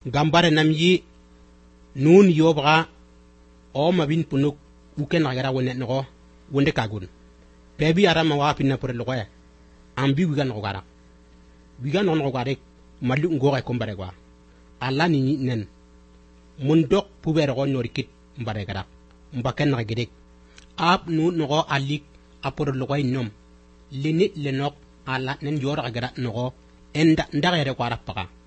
gambare namyi nun yobra o mabin punuk uken agara wonne no wonde kagun pebi ara ma wa pinna por loya ambi wigan no gara wigan no gara malu ngora ko mbare kwa alla ni nen mun dok pubere ko norikit mbare gara mbaken na gedek ab nu no alik apor loy nom lini lenok alla nen yora gara no enda ndagere ko arapaka